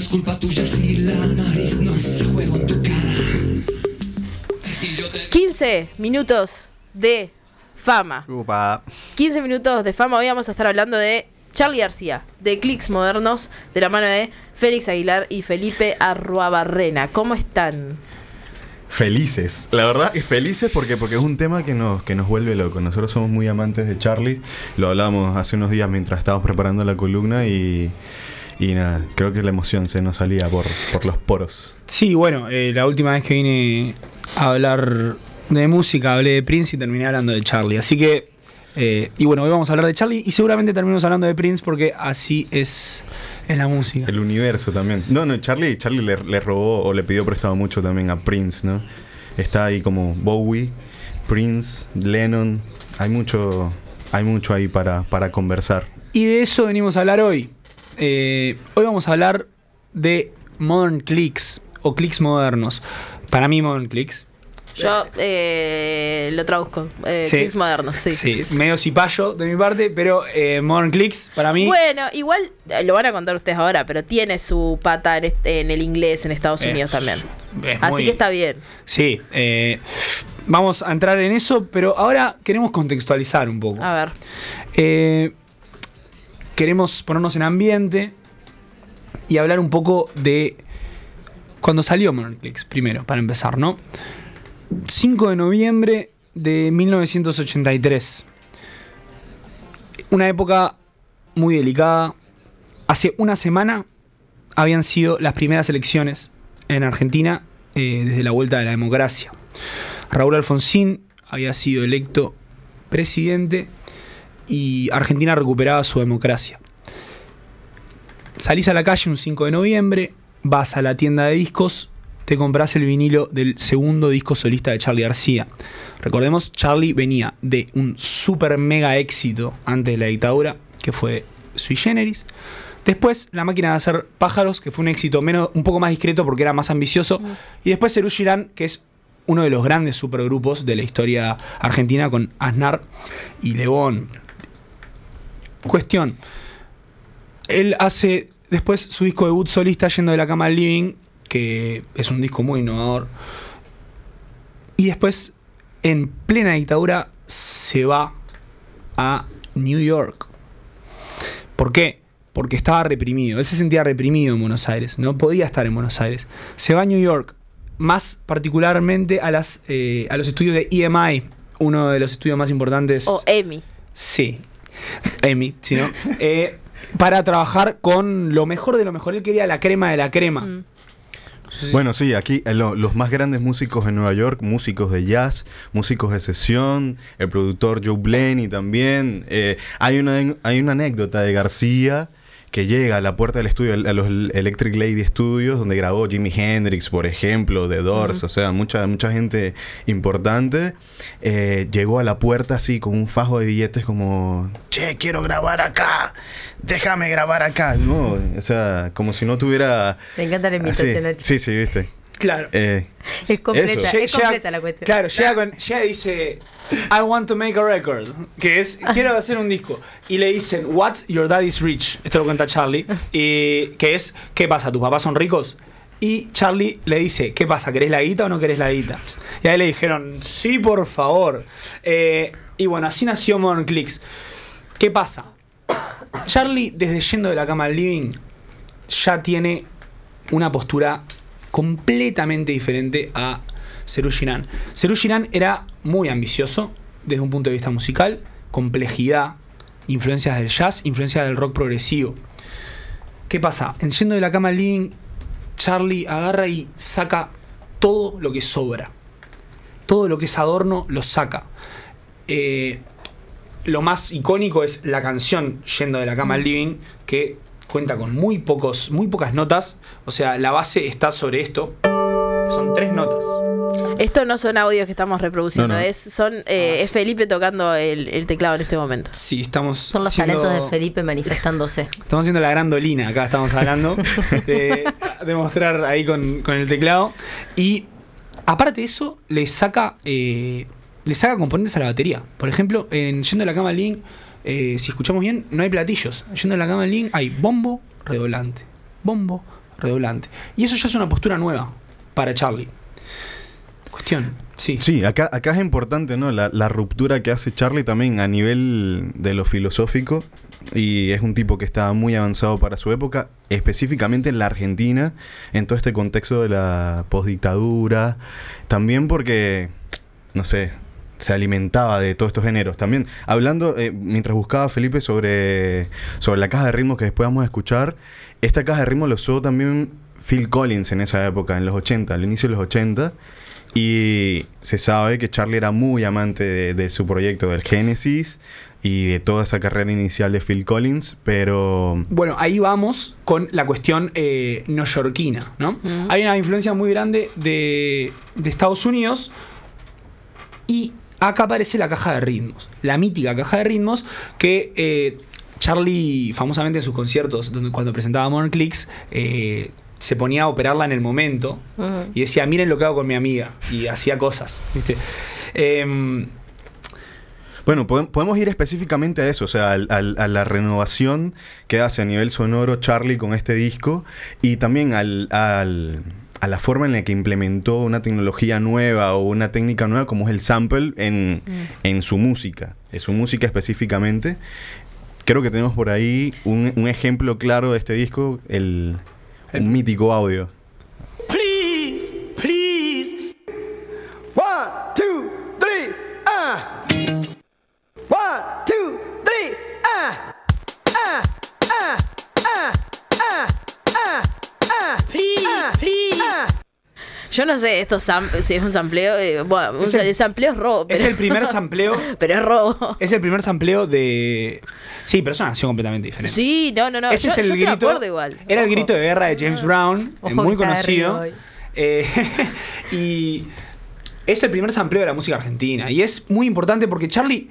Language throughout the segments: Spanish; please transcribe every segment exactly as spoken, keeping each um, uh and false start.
es culpa tuya si la nariz no hace juego en tu cara. quince minutos de fama. Upa. quince minutos de fama. Hoy vamos a estar hablando de Charly García, de Clics Modernos, de la mano de Félix Aguilar y Felipe Arruabarrena. ¿Cómo están? Felices, la verdad que felices porque, porque es un tema que nos, que nos vuelve locos. Nosotros somos muy amantes de Charly, lo hablamos hace unos días mientras estábamos preparando la columna y, y nada, creo que la emoción se nos salía por, por los poros. Sí, bueno, eh, la última vez que vine a hablar de música hablé de Prince y terminé hablando de Charly, así que, eh, y bueno, hoy vamos a hablar de Charly y seguramente terminamos hablando de Prince porque así es... Es la música. El universo también. No, no, Charly, Charly le, le robó o le pidió prestado mucho también a Prince, ¿no? Está ahí como Bowie, Prince, Lennon. Hay mucho, hay mucho ahí para, para conversar. Y de eso venimos a hablar hoy. Eh, hoy vamos a hablar de Modern Clics o Clics modernos. Para mí, Modern Clics. Yo eh, lo traduzco. Eh, Sí. Clics Modernos, sí. Sí, medio cipayo de mi parte, pero eh, Modern Clics para mí. Bueno, igual eh, lo van a contar ustedes ahora, pero tiene su pata en, este- en el inglés en Estados Eh, Unidos también. es Así muy- que está bien. Sí, eh, vamos a entrar en eso, pero ahora queremos contextualizar un poco. A ver. Eh, queremos ponernos en ambiente y hablar un poco de cuando salió Modern Clics, primero, para empezar, ¿no? cinco de noviembre de mil novecientos ochenta y tres. Una época muy delicada. Hace una semana habían sido las primeras elecciones en Argentina eh, desde la vuelta de la democracia. Raúl Alfonsín había sido electo presidente y Argentina recuperaba su democracia. Salís a la calle un cinco de noviembre, vas a la tienda de discos, te compras el vinilo del segundo disco solista de Charly García. Recordemos, Charly venía de un super mega éxito antes de la dictadura, que fue Sui Generis. Después, La Máquina de Hacer Pájaros, que fue un éxito menos, un poco más discreto porque era más ambicioso. Mm. Y después Serú Girán, que es uno de los grandes supergrupos de la historia argentina con Aznar y Lebón. Cuestión. Él hace después su disco debut solista, Yendo de la cama al living, que es un disco muy innovador. Y después, en plena dictadura, se va a New York. ¿Por qué? Porque estaba reprimido. Él se sentía reprimido en Buenos Aires. No podía estar en Buenos Aires. Se va a New York, más particularmente a, las, eh, a los estudios de E M I, uno de los estudios más importantes. O EMI. Sí, E M I, si no. Eh, para trabajar con lo mejor de lo mejor. Él quería la crema de la crema. Mm. Bueno, sí, aquí eh, lo, los más grandes músicos en Nueva York, músicos de jazz, músicos de sesión, el productor Joe Blaney también. Eh, hay, una, hay una anécdota de García que llega a la puerta del estudio, a los Electric Lady Studios, donde grabó Jimi Hendrix, por ejemplo, The Doors, uh-huh. O sea, mucha, mucha gente importante. Eh, llegó a la puerta así con un fajo de billetes como, che, quiero grabar acá, déjame grabar acá. No, o sea, como si no tuviera... Me encanta la imitación. Así. Sí, sí, viste. Claro. Eh, es completa, eso. es Llega, completa la cuestión. Claro, llega, con, llega y dice, I want to make a record, que es, quiero hacer un disco. Y le dicen, what, your dad is rich. Esto lo cuenta Charly. Y que es, ¿qué pasa? ¿Tus papás son ricos? Y Charly le dice, ¿qué pasa? ¿Querés la guita o no querés la guita? Y ahí le dijeron, sí, por favor. Eh, y bueno, así nació Modern Clics. ¿Qué pasa? Charly, desde Yendo de la cama al living, ya tiene una postura completamente diferente a Serú Girán. Serú Girán era muy ambicioso desde un punto de vista musical, complejidad, influencias del jazz, influencias del rock progresivo. ¿Qué pasa? En Yendo de la cama al living, Charly agarra y saca todo lo que sobra. Todo lo que es adorno lo saca. Eh, lo más icónico es la canción Yendo de la cama al living, que cuenta con muy pocos, muy pocas notas. O sea, la base está sobre esto. Son tres notas. Esto no son audios que estamos reproduciendo, no, no. es son eh, Ah, es Felipe tocando el, el teclado en este momento. Sí, estamos Son los haciendo, talentos de Felipe manifestándose. Estamos haciendo la grandolina, acá estamos hablando de, de mostrar ahí con, con el teclado. Y aparte de eso, le saca eh, le saca componentes a la batería. Por ejemplo, en Yendo de la cama al living, eh, si escuchamos bien, no hay platillos. Yendo de la cama al living hay bombo, redoblante, bombo, redoblante. Y eso ya es una postura nueva para Charlie. Cuestión, sí. Sí, acá, acá es importante, ¿no? La, la ruptura que hace Charlie también a nivel de lo filosófico. Y es un tipo que estaba muy avanzado para su época, específicamente en la Argentina, en todo este contexto de la postdictadura. También porque, no sé, se alimentaba de todos estos géneros. También, hablando, eh, mientras buscaba Felipe sobre, sobre la caja de ritmos que después vamos a escuchar, esta caja de ritmos lo usó también Phil Collins en esa época, en los ochenta, al inicio de los ochenta. Y se sabe que Charlie era muy amante de, de su proyecto del Genesis y de toda esa carrera inicial de Phil Collins, pero... Bueno, ahí vamos con la cuestión eh, neoyorquina, ¿no? Uh-huh. Hay una influencia muy grande de, de Estados Unidos y acá aparece la caja de ritmos, la mítica caja de ritmos que eh, Charlie, famosamente en sus conciertos, donde, cuando presentaba Modern Clicks, eh, se ponía a operarla en el momento uh-huh. y decía, miren lo que hago con mi amiga, y hacía cosas, ¿viste? Eh, Bueno, podemos ir específicamente a eso, o sea, al, al, a la renovación que hace a nivel sonoro Charlie con este disco y también al, al, a la forma en la que implementó una tecnología nueva o una técnica nueva como es el sample en, mm. en su música, en su música específicamente. Creo que tenemos por ahí un, un ejemplo claro de este disco, el, el un mítico audio. Please, please. One, two, three, ah. One, two, three, ah, ah, ah, ah, ah, ah, ah, please, please. Ah. Yo no sé esto sam- si es un sampleo. Eh, bueno, es o sea, el, el sampleo es robo. Es el primer sampleo. Pero es robo. Es el primer sampleo de. Sí, pero es una acción completamente diferente. Sí, no, no, no. Ese yo, es el yo grito. te acuerdo igual. Era Ojo. el grito de guerra de James Brown, Ojo, muy que está conocido. arriba hoy. Eh, y es el primer sampleo de la música argentina. Y es muy importante porque Charlie.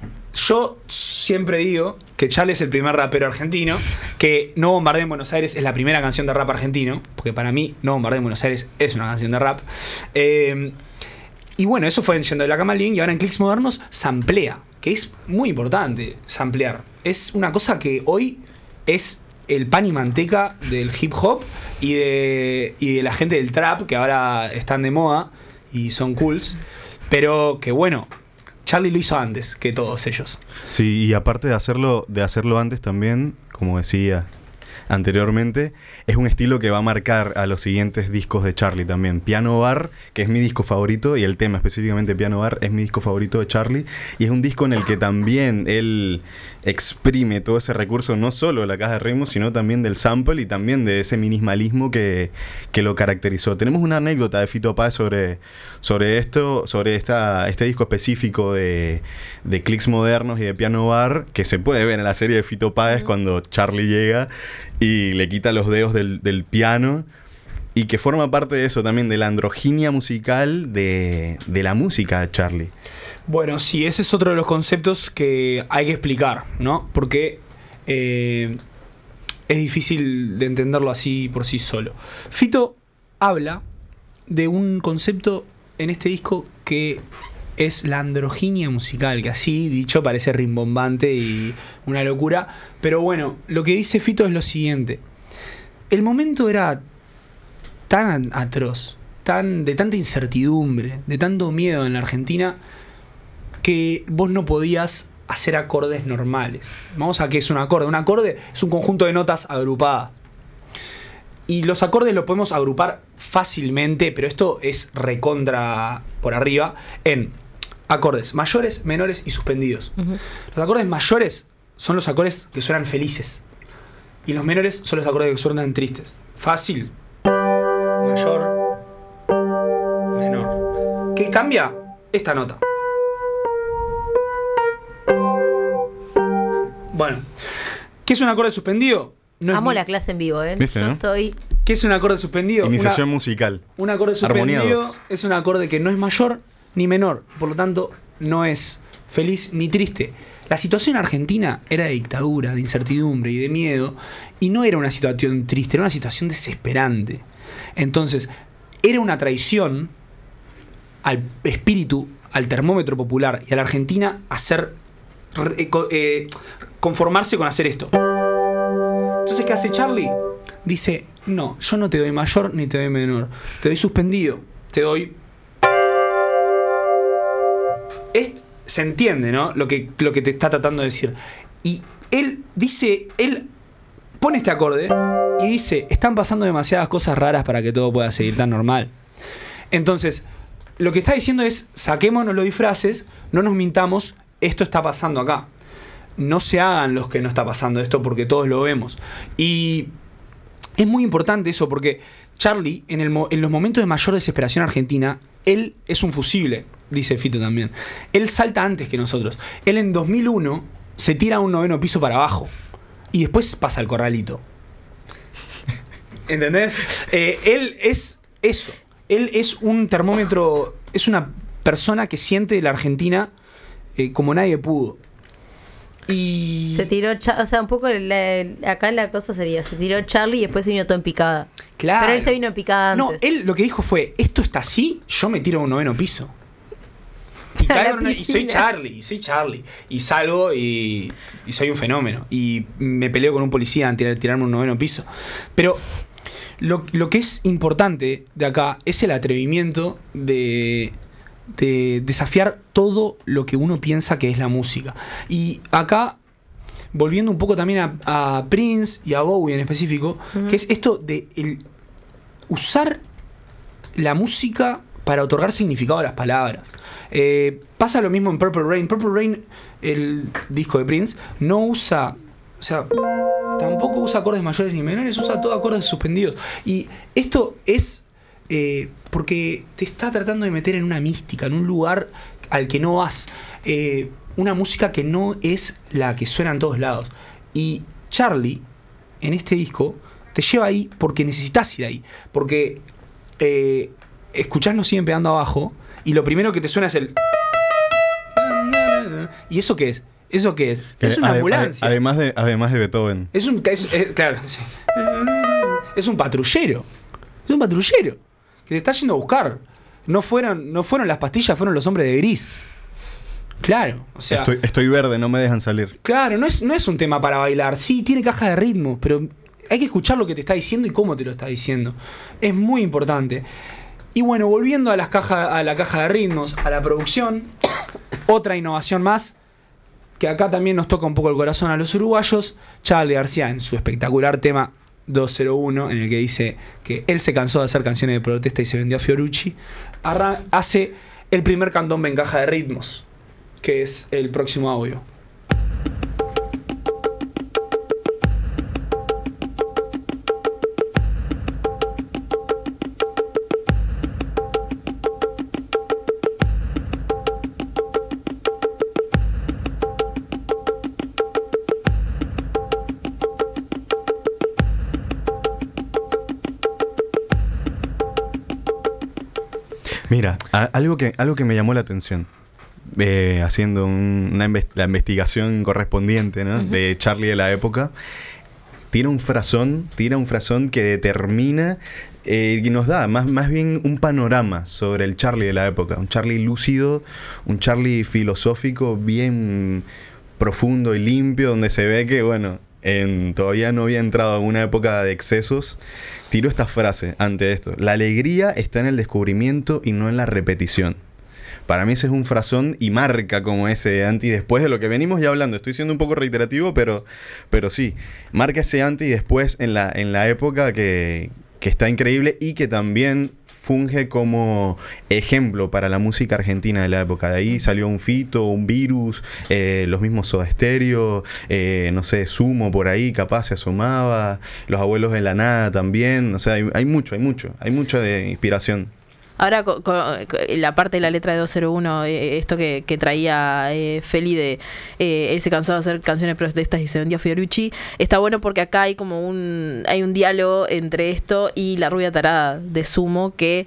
Yo siempre digo que Charlie es el primer rapero argentino, que No Bombardé en Buenos Aires es la primera canción de rap argentino, porque para mí No Bombardé en Buenos Aires es una canción de rap. Eh, y bueno, eso fue en Yendo de la Cama al Living, y ahora en Clicks Modernos samplea, que es muy importante samplear. Es una cosa que hoy es el pan y manteca del hip hop y de, y de la gente del trap, que ahora están de moda y son cools, pero que bueno, Charlie lo hizo antes que todos ellos. Sí, y aparte de hacerlo, de hacerlo antes también, como decía anteriormente, es un estilo que va a marcar a los siguientes discos de Charlie también. Piano Bar, que es mi disco favorito, y el tema específicamente Piano Bar es mi disco favorito de Charlie, y es un disco en el que también él exprime todo ese recurso, no solo de la caja de ritmos, sino también del sample y también de ese minimalismo que, que lo caracterizó. Tenemos una anécdota de Fito Páez sobre, sobre esto, sobre esta, este disco específico de, de Clicks Modernos y de Piano Bar, que se puede ver en la serie de Fito Páez, mm. cuando Charlie llega y le quita los dedos del, del piano, y que forma parte de eso también, de la androginia musical de, de la música de Charlie. Bueno, sí, ese es otro de los conceptos que hay que explicar, ¿no? Porque eh, es difícil de entenderlo así por sí solo. Fito habla de un concepto en este disco que es la androginia musical, que así dicho parece rimbombante y una locura. Pero bueno, lo que dice Fito es lo siguiente. El momento era tan atroz, tan, de tanta incertidumbre, de tanto miedo en la Argentina, que vos no podías hacer acordes normales. Vamos a qué es un acorde. Un acorde es un conjunto de notas agrupadas. Y los acordes los podemos agrupar fácilmente, pero esto es recontra por arriba, en acordes mayores, menores y suspendidos. Uh-huh. Los acordes mayores son los acordes que suenan felices. Y los menores son los acordes que suenan tristes. Fácil. Mayor. Menor. ¿Qué cambia? Esta nota. Bueno. ¿Qué es un acorde suspendido? No Amo es la clase en vivo, ¿eh? ¿Viste, Yo no? estoy... ¿Qué es un acorde suspendido? Iniciación una, musical. Un acorde suspendido Armoniados. es un acorde que no es mayor ni menor. Por lo tanto, no es feliz ni triste. La situación argentina era de dictadura, de incertidumbre y de miedo. Y no era una situación triste, era una situación desesperante. Entonces, era una traición al espíritu, al termómetro popular y a la Argentina hacer eh, eh, conformarse con hacer esto. Entonces, ¿qué hace Charlie? Dice, no, yo no te doy mayor ni te doy menor. Te doy suspendido. Te doy... Es, se entiende, ¿no? Lo que, lo que te está tratando de decir. Y él dice, él pone este acorde y dice, están pasando demasiadas cosas raras para que todo pueda seguir tan normal. Entonces, lo que está diciendo es, saquémonos los disfraces, no nos mintamos, esto está pasando acá. No se hagan los que no está pasando esto porque todos lo vemos. Y es muy importante eso porque Charlie, en, el, en los momentos de mayor desesperación argentina, él es un fusible, dice Fito también. Él salta antes que nosotros. Él en dos mil uno se tira a un noveno piso para abajo y después pasa al corralito. ¿Entendés? Eh, él es eso. Él es un termómetro, es una persona que siente la Argentina eh, como nadie pudo. Y... Se tiró, Cha- o sea, un poco la, acá la cosa sería, se tiró Charlie y después se vino todo en picada. Claro. Pero él se vino en picada antes. No, él lo que dijo fue, esto está así, yo me tiro a un noveno piso. Y, caigo en una- y soy Charlie, y soy Charlie. Y salgo y, y soy un fenómeno. Y me peleo con un policía en tirar, tirarme a un noveno piso. Pero lo, lo que es importante de acá es el atrevimiento de... de desafiar todo lo que uno piensa que es la música. Y acá, volviendo un poco también a, a Prince y a Bowie en específico, uh-huh. que es esto de el usar la música para otorgar significado a las palabras. Eh, pasa lo mismo en Purple Rain. Purple Rain, el disco de Prince, no usa, o sea, tampoco usa acordes mayores ni menores, usa todo acordes suspendidos. Y esto es... Eh, porque te está tratando de meter en una mística, en un lugar al que no vas. Eh, una música que no es la que suena en todos lados. Y Charlie, en este disco, te lleva ahí porque necesitas ir ahí. Porque eh, escuchás Nos Siguen Pegando Abajo y lo primero que te suena es el... ¿Y eso qué es? ¿Eso qué es? Que es una ade- ambulancia. ade- Además de, además de Beethoven. Es un... Es, es- claro, sí. Es un patrullero. Es un patrullero que te está yendo a buscar. No fueron, no fueron las pastillas, fueron los hombres de gris. Claro, o sea... Estoy, estoy verde, no me dejan salir. Claro, no es, no es un tema para bailar. Sí, tiene caja de ritmos, pero hay que escuchar lo que te está diciendo y cómo te lo está diciendo. Es muy importante. Y bueno, volviendo a, las caja, a la caja de ritmos, a la producción, otra innovación más, que acá también nos toca un poco el corazón a los uruguayos. Charly García, en su espectacular tema dos cero uno, en el que dice que él se cansó de hacer canciones de protesta y se vendió a Fiorucci, arran- hace el primer candombe en caja de ritmos, que es el próximo audio. Mira, a- algo que, algo que me llamó la atención, eh, haciendo un- una inves- la investigación correspondiente, ¿no? Uh-huh. de Charlie de la época, tira un frasón, tira un frasón que determina, eh, y nos da más, más bien un panorama sobre el Charlie de la época. Un Charlie lúcido, un Charlie filosófico bien profundo y limpio, donde se ve que, bueno, en, todavía no había entrado en una época de excesos. Tiro esta frase ante esto: la alegría está en el descubrimiento y no en la repetición. Para mí ese es un frasón y marca como ese antes y después de lo que venimos ya hablando. Estoy siendo un poco reiterativo, pero, pero sí, marca ese antes y después en la, en la época que, que está increíble y que también funge como ejemplo para la música argentina de la época. De ahí salió un Fito, un Virus, eh, los mismos Soda Stereo, eh, no sé, Sumo por ahí, capaz se asomaba, Los Abuelos de la Nada también. O sea, hay, hay mucho, hay mucho, hay mucho de inspiración. Ahora, con, con, con la parte de la letra de dos cero uno, eh, esto que, que traía eh, Feli de eh, él se cansó de hacer canciones protestas y se vendió a Fiorucci, está bueno porque acá hay como un hay un diálogo entre esto y La Rubia Tarada de Sumo, que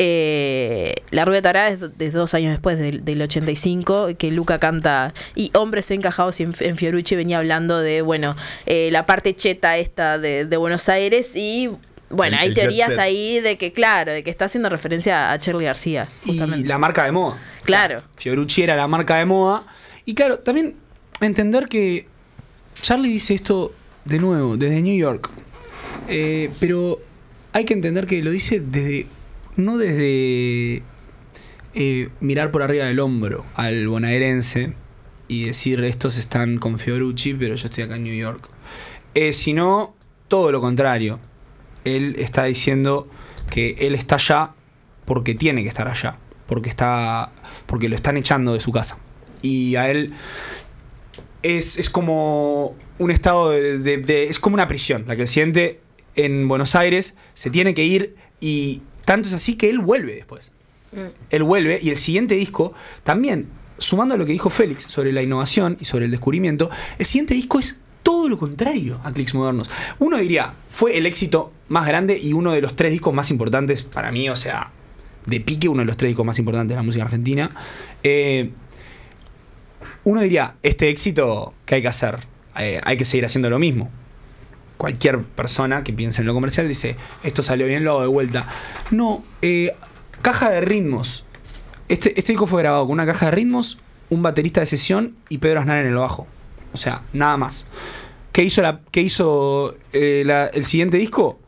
eh, La Rubia Tarada es de dos años después del, del ochenta y cinco, que Luca canta, y Hombres Encajados en, en Fiorucci venía hablando de, bueno, eh, la parte cheta esta de, de Buenos Aires y... Bueno, El- hay el jet teorías set. ahí de que, claro, de que está haciendo referencia a Charly García, justamente. Y la marca de moda. Claro. Fiorucci era la marca de moda. Y claro, también entender que Charly dice esto de nuevo, desde New York. Eh, pero hay que entender que lo dice desde, no desde eh, mirar por arriba del hombro al bonaerense y decir estos están con Fiorucci, pero yo estoy acá en New York, eh, sino todo lo contrario. Él está diciendo que él está allá porque tiene que estar allá, porque está, porque lo están echando de su casa. Y a él es, es como un estado de, de, de... es como una prisión, la que él siente en Buenos Aires, se tiene que ir, y tanto es así que él vuelve después. Mm. Él vuelve, y el siguiente disco, también, sumando a lo que dijo Félix sobre la innovación y sobre el descubrimiento, el siguiente disco es todo lo contrario a Clics Modernos. Uno diría, fue el éxito más grande y uno de los tres discos más importantes para mí, o sea, de pique, uno de los tres discos más importantes de la música argentina. Eh, uno diría, este éxito, ¿qué hay que hacer? Eh, hay que seguir haciendo lo mismo. Cualquier persona que piense en lo comercial dice, esto salió bien, lo hago de vuelta. No, eh, caja de ritmos. Este, este disco fue grabado con una caja de ritmos, un baterista de sesión y Pedro Aznar en el bajo. O sea, nada más. ¿Qué hizo, la, qué hizo eh, la, el siguiente disco?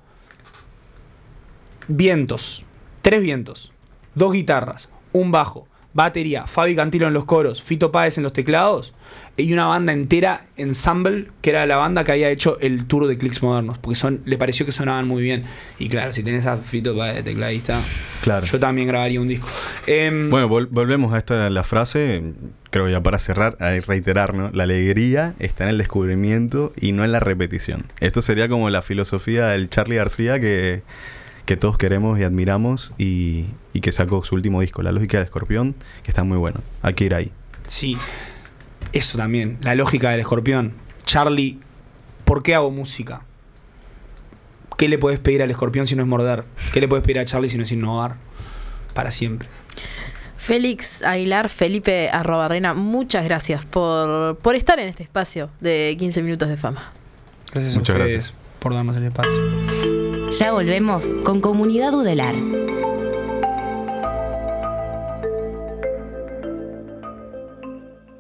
Vientos. Tres vientos. Dos guitarras. Un bajo. Batería. Fabi Cantilo en los coros. Fito Páez en los teclados. Y una banda entera, Ensemble, que era la banda que había hecho el tour de Clics Modernos. Porque son, le pareció que sonaban muy bien. Y claro, si tenés a Fito Páez de tecladista, claro, yo también grabaría un disco. Eh, bueno, vol- volvemos a esta la frase. Creo ya para cerrar, a reiterar, ¿no? La alegría está en el descubrimiento y no en la repetición. Esto sería como la filosofía del Charly García que, que todos queremos y admiramos, y, y que sacó su último disco, La Lógica del Escorpión, que está muy bueno. Hay que ir ahí. Sí, eso también, la lógica del escorpión. Charly, ¿por qué hago música? ¿Qué le puedes pedir al escorpión si no es morder? ¿Qué le puedes pedir a Charly si no es innovar? Para siempre. Félix Aguilar, Felipe arroba Reina, muchas gracias por, por estar en este espacio de quince minutos de fama. Gracias Muchas a ustedes gracias por darnos el espacio. Ya volvemos con Comunidad Udelar.